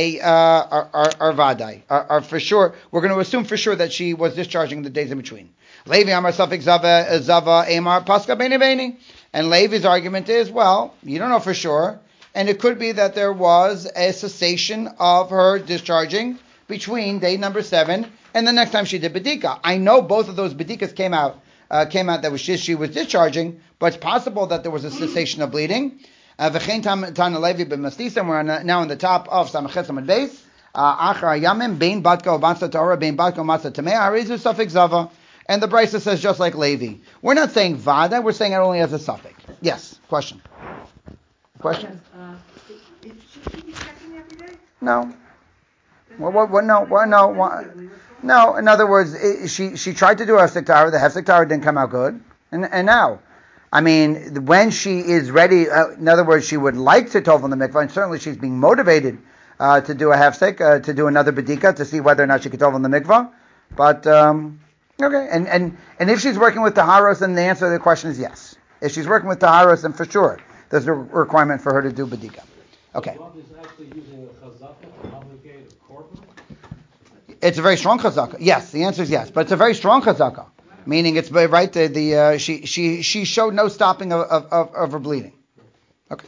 vadai, are for sure. We're going to assume for sure that she was discharging the days in between. Levi Amar Safik Zava Amar Paska Beni Beni, and Levi's argument is, well, you don't know for sure, and it could be that there was a cessation of her discharging between day number 7 and the next time she did bedika. I know both of those bedikas came out that she was discharging, but it's possible that there was a cessation of bleeding. We're now on the top of Samachet Samad Beis. Achar Yamim Bein Batka Ubatza Torah Bein Batka Ubatza Tamei Harizu Safik Zava, and the Brisa says just like Levi. We're not saying Vada. We're saying it only as a suffix. Yes. Question. Question. Should she be checking every day? No. No. In other words, she tried to do a hefsek tahara. The hefsek tahara didn't come out good, and now, I mean, when she is ready, in other words, she would like to tov on the mikvah, and certainly she's being motivated to do a hefsek, to do another bedika, to see whether or not she could tov on the mikvah. But okay, and if she's working with taharos, then the answer to the question is yes. If she's working with taharos, then for sure there's a requirement for her to do bedika. Okay. It's a very strong chazaka. Yes, the answer is yes, but it's a very strong chazaka, meaning it's right. She showed no stopping of her bleeding. Okay.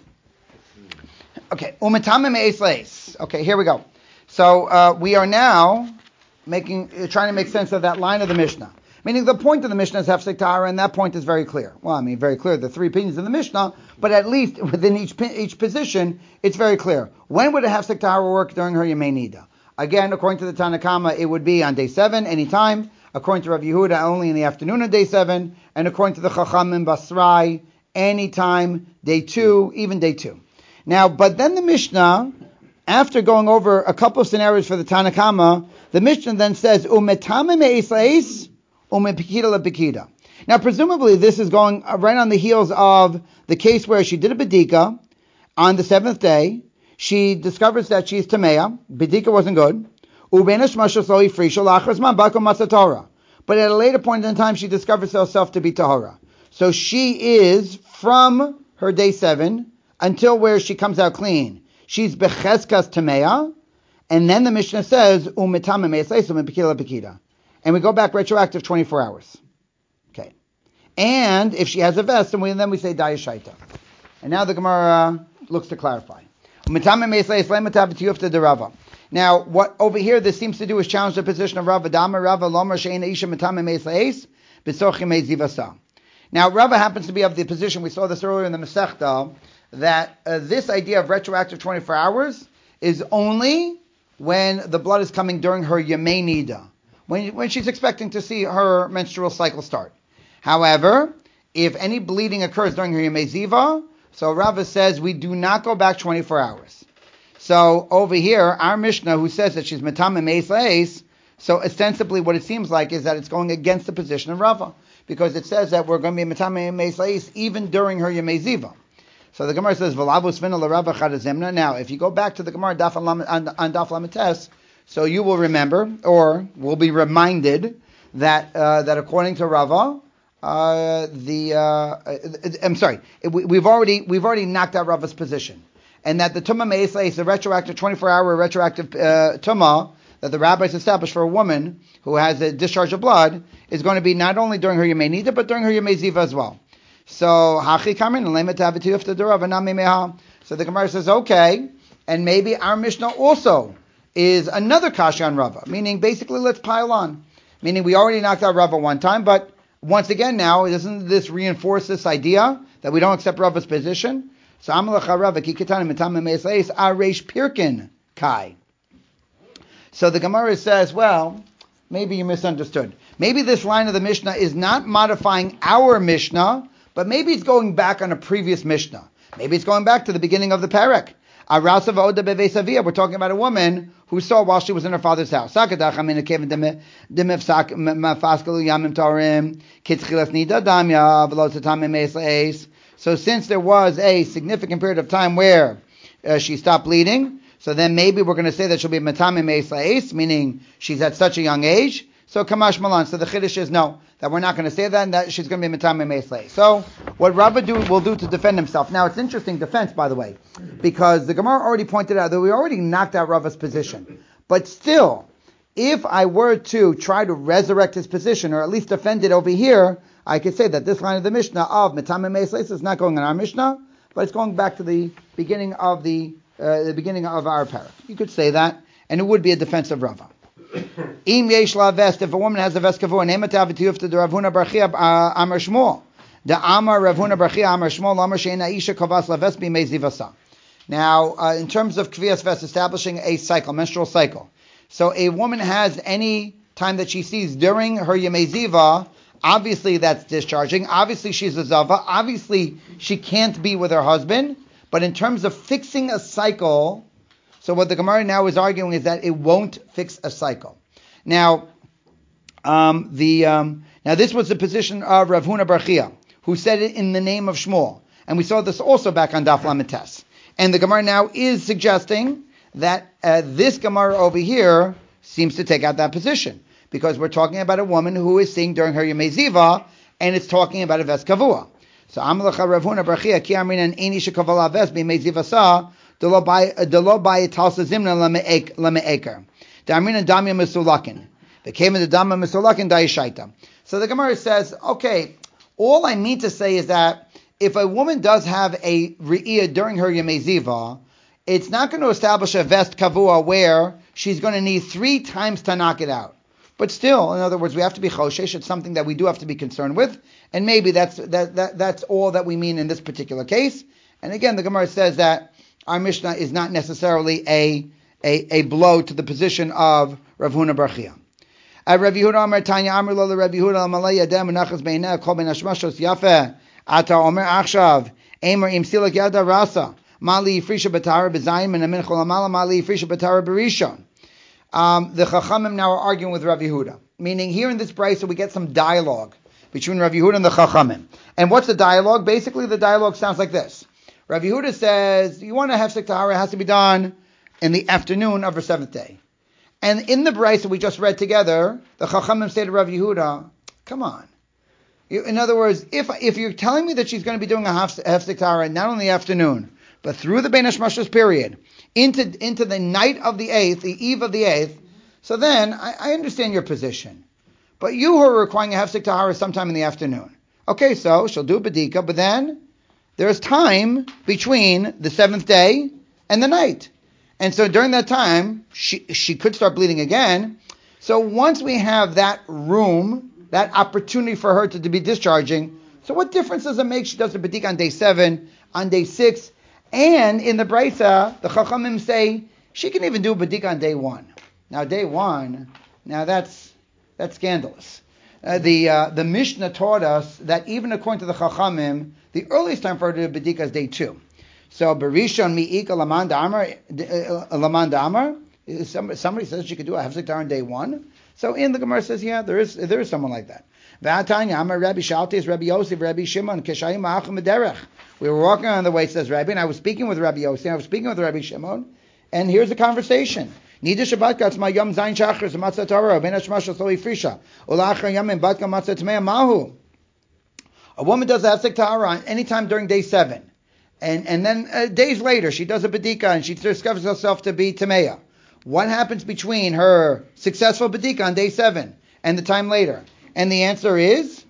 Okay, here we go. So we are now trying to make sense of that line of the Mishnah. Meaning the point of the Mishnah is hefsek tahara, and that point is very clear. Well, I mean, very clear. The 3 opinions in the Mishnah, but at least within each position, it's very clear. When would a hefsek tahara work during her Yemei Nida? Again, according to the Tanakama, it would be on day 7, anytime. According to Rav Yehuda, only in the afternoon of day 7. And according to the Chachamim Basrai, anytime, day 2, even day 2. Now, but then the Mishnah, after going over a couple of scenarios for the Tanakama, the Mishnah then says, Umetame me'esla'is, umepikida lepikida. Now, presumably, this is going right on the heels of the case where she did a bedika on the 7th day. She discovers that she's Tamea. Bedika wasn't good. But at a later point in time, she discovers herself to be Tahara. So she is, from her day 7 until where she comes out clean, she's Becheskas Tamea. And then the Mishnah says, and we go back retroactive 24 hours. Okay. And if she has a vest, then we say Dayashaita. And now the Gemara looks to clarify. Now, what over here this seems to do is challenge the position of Rava. Now, Rava happens to be of the position, we saw this earlier in the Masechta, that this idea of retroactive 24 hours is only when the blood is coming during her Yemei Nida, when she's expecting to see her menstrual cycle start. However, if any bleeding occurs during her Yemei Ziva, so Rava says we do not go back 24 hours. So over here, our Mishnah, who says that she's Metame Meis Leis, so ostensibly what it seems like is that it's going against the position of Rava, because it says that we're going to be Metame Meis Leis even during her Yemei Ziva. So the Gemara says, V'lavus v'na l'Rava chadazimna. Now, if you go back to the Gemara on Daf Lamites, so you will remember, or will be reminded, that according to Rava, we've already knocked out Rava's position, and that the Tumah Me'esla is the retroactive 24-hour retroactive Tumah that the rabbis established for a woman who has a discharge of blood is going to be not only during her Yemei Nida, but during her Yemei Ziva as well. So Hachi Kamin and Lema Tavitiyuf to Durav and Nami. So the Gemara says, okay, and maybe our Mishnah also is another kasha on Rava, meaning basically let's pile on, meaning we already knocked out Rava one time, but once again now, doesn't this reinforce this idea that we don't accept Rava's position? So Pirkin Kai. So the Gemara says, well, maybe you misunderstood. Maybe this line of the Mishnah is not modifying our Mishnah, but maybe it's going back on a previous Mishnah. Maybe it's going back to the beginning of the parak. We're talking about a woman who saw while she was in her father's house. So since there was a significant period of time where she stopped bleeding, so then maybe we're going to say that she'll be matame meis, meaning she's at such a young age. So kamash malan. So the chiddush is no, that we're not going to say that, and that she's going to be matame meis. So what Rava will do to defend himself. Now it's interesting defense, by the way, because the Gemara already pointed out that we already knocked out Rava's position. But still, if I were to try to resurrect his position, or at least defend it over here, I could say that this line of the Mishnah of matame meis is not going in our Mishnah, but it's going back to the beginning of the beginning of our parak. You could say that, and it would be a defense of Rava. Im yesh la vest, if a woman has a vest kavua, name it avitiyuf to the Ravuna Barchia Amar Shmuel. The Amar Ravuna Barchia Amar Shmuel Amar sheina isha kavas la vest b'mei zivasa. Now, in terms of kviyas vest, establishing a cycle, menstrual cycle. So a woman has any time that she sees during her yemei ziva, obviously that's discharging. Obviously she's a zava. Obviously she can't be with her husband. But in terms of fixing a cycle, so what the Gemara now is arguing is that it won't fix a cycle. Now, now this was the position of Rav Huna Barchia, who said it in the name of Shmuel, and we saw this also back on Daf Lamed Tes. And the Gemara now is suggesting that this Gemara over here seems to take out that position, because we're talking about a woman who is seeing during her Yemei Ziva, and it's talking about a ves kavua. So Amalacha Rav Huna Barchia ki amrinan eni shekavala ves b'Yemei Zivasa. So the Gemara says, okay, all I mean to say is that if a woman does have a re'iyah during her Yemei Ziva, it's not going to establish a vest kavua where she's going to need 3 times to knock it out. But still, in other words, we have to be choshesh. It's something that we do have to be concerned with, and maybe that's all that we mean in this particular case. And again, the Gemara says that our Mishnah is not necessarily a blow to the position of Rav Huna Barchia. Rav Yehuda Amar Tanya Amar Lo Rav Yehuda Amalei Yadem Menachas Beineh Kol Ben Hashmashos Yafeh Ata Omer Achshav Eimer Im Silak Yada Rasa Mali Yifrisha B'Tara B'Zayin Min Amin Chol Amala Mali Yifrisha B'Tara B'Rishon. The Chachamim now are arguing with Rav Yehuda, meaning here in this brayso we get some dialogue between Rav Yehuda and the Chachamim. And what's the dialogue? Basically, the dialogue sounds like this. Rav Yehuda says, you want to have Hefsek Tahara, it has to be done in the afternoon of her 7th day. And in the brayso we just read together, the Chachamim say to Rav Yehuda, come on. In other words, if you're telling me that she's going to be doing a Hefsek Tahara not only in the afternoon, but through the Bein Hashmashos period, into the night of the 8th, the eve of the 8th, so then I understand your position. But you who are requiring a Hefsek Tahara sometime in the afternoon. Okay, so she'll do Badika, but then there's time between the 7th day and the night. And so during that time, she could start bleeding again. So once we have that room, that opportunity for her to be discharging, so what difference does it make? She does the Badika on day 7, on day 6, and in the Brisa, the Chachamim say she can even do Badika on day 1. Now day 1, now that's scandalous. The Mishnah taught us that even according to the Chachamim, the earliest time for her to do Badika is day 2. So Berishon mi'ika laman da'amar. Somebody says she could do a Hefsek Tahara on day 1. So in the Gemara says, yeah, there is someone like that. V'atanya amar Rabbi Shaltis, Rabbi Yosef, Rabbi Shimon, keshayim ma'achim b'derech. We were walking on the way, says Rabbi, and I was speaking with Rabbi Yosef, I was speaking with Rabbi Shimon, and here's the conversation. Nida Shabbat Katzma Yom Zayin Shachar Matzah Torah Ben Hashmashos Lo Yifrisha Ulachar Yamim Batka Matzah Tmei Mahu. A woman does a Hefsek Tahara anytime during day 7, and then days later she does a Badika and she discovers herself to be Tameya. What happens between her successful Badika on day 7 and the time later? And the answer is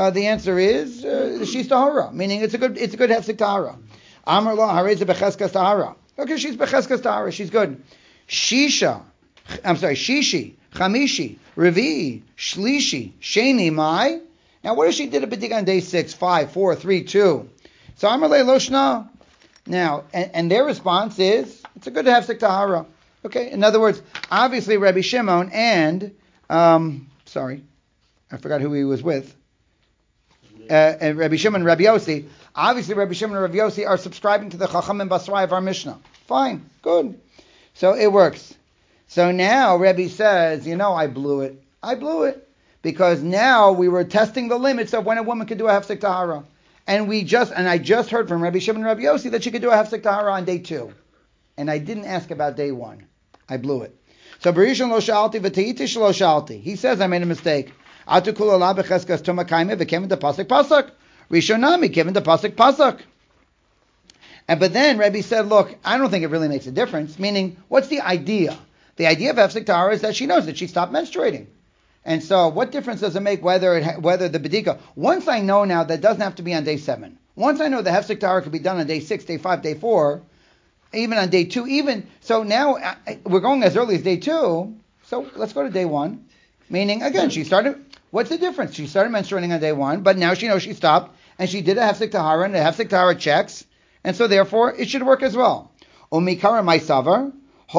she's Tahara, meaning it's a good Hefsek Tahara. Amar Lo Hareza Becheskas Tahara. Okay, she's Becheskas Tahara, she's good. Shishi, Chamishi, Revi, Shlishi, Sheni, Mai. Now, what if she did a Badika on day 6, 5, 4, 3, 2? So Amar Le Loshna. Now, and their response is, it's a good Hefsek Tahara. Okay, in other words, obviously Rabbi Shimon and, I forgot who he was with. Rabbi Shimon and Rabbi Yossi. Obviously, Rabbi Shimon and Rabbi Yossi are subscribing to the Chacham and Basrai of our Mishnah. Fine, good. So it works. So now Rabbi says, I blew it. Because now we were testing the limits of when a woman could do a hefsek tahara. And I just heard from Rabbi Shimon and Rabbi Yossi that she could do a hefsek tahara on day 2. And I didn't ask about day 1. I blew it. So Berishon lo shalti v'teitish lo shalti. He says I made a mistake. Atukul ala b'cheskas tomakaime v'kevin the pasuk pasak. Rishonami kevin the pasuk pasak. But then Rabbi said, look, I don't think it really makes a difference. Meaning, what's the idea? The idea of hefsek tahara is that she knows that she stopped menstruating. And so, what difference does it make whether the bedika? Once I know now that it doesn't have to be on day 7. Once I know the hefsek tahara could be done on day 6, day 5, day 4, even on day 2. So now we're going as early as day 2. So let's go to day 1. Meaning, again, she started. What's the difference? She started menstruating on day 1, but now she knows she stopped, and she did a hefsek tahara, and the hefsek tahara checks, and so therefore it should work as well. Umikara maisavar.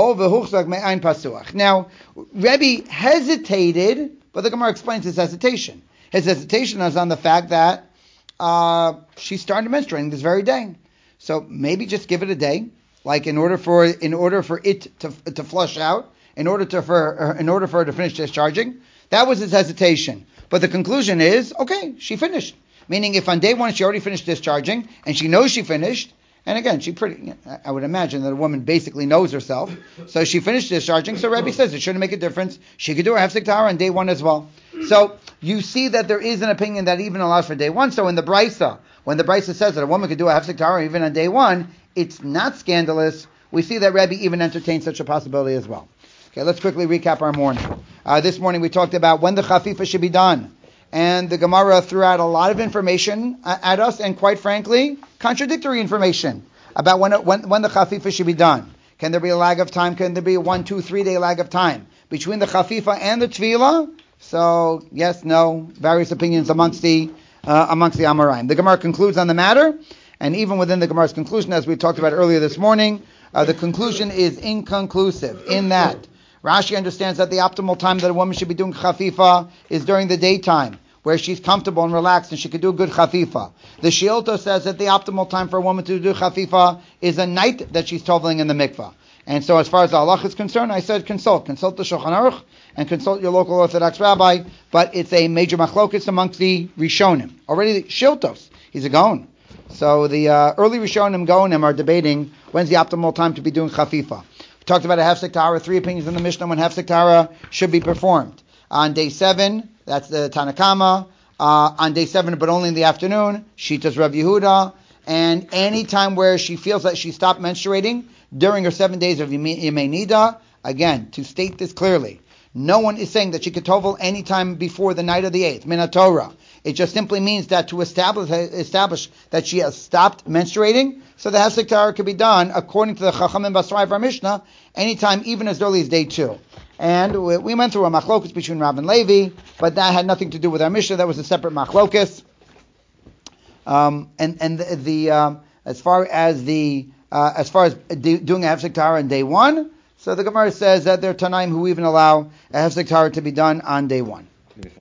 Now, Rebbe hesitated, but the Gemara explains his hesitation. His hesitation is on the fact that she started menstruating this very day. So maybe just give it a day, like in order for it to flush out, in order for her to finish discharging. That was his hesitation. But the conclusion is, okay, she finished. Meaning, if on day 1 she already finished discharging and she knows she finished. And again, I would imagine that a woman basically knows herself. So she finished discharging. So Rebbe says it shouldn't make a difference. She could do her hefsek tahara on day 1 as well. So you see that there is an opinion that even allows for day 1. So in the Brisa, when the Brisa says that a woman could do a hefsek tahara even on day 1, it's not scandalous. We see that Rebbe even entertains such a possibility as well. Okay, let's quickly recap our morning. This morning we talked about when the chafifa should be done. And the Gemara threw out a lot of information at us, and quite frankly, contradictory information about when the chafifa should be done. Can there be a lag of time? Can there be a 1, 2, 3 day lag of time between the chafifa and the tefillah? So yes, no, various opinions amongst the Amoraim. The Gemara concludes on the matter, and even within the Gemara's conclusion, as we talked about earlier this morning, the conclusion is inconclusive in that Rashi understands that the optimal time that a woman should be doing chafifa is during the daytime, where she's comfortable and relaxed and she could do good chafifa. The Shielto says that the optimal time for a woman to do chafifa is a night that she's toveling in the mikvah. And so as far as the halach is concerned, I said consult the Shulchan Aruch and consult your local Orthodox rabbi, but it's a major machlokes amongst the Rishonim. Already the Shiltos, he's a Gaon. So the early Rishonim Gaonim are debating when's the optimal time to be doing chafifa. We talked about a hefsek tahara, 3 opinions in the Mishnah when hefsek tahara should be performed. On day 7, that's the Tanakama. On day 7, but only in the afternoon, Shitas Rav Yehuda. And any time where she feels that she stopped menstruating during her 7 days of Yemei Nida, again, to state this clearly, no one is saying that she could tovel any time before the night of the 8th, Min Torah. It just simply means that to establish that she has stopped menstruating, so the hefsek tahara could be done, according to the Chacham and Basrai of our Mishnah, anytime, even as early as day 2. And we went through a machlokus between Rav and Levi, but that had nothing to do with our Mishnah. That was a separate machlokus. As far as doing a hefsek tahara on day 1, so the Gemara says that there are Tanaim who even allow a hefsek tahara to be done on day 1.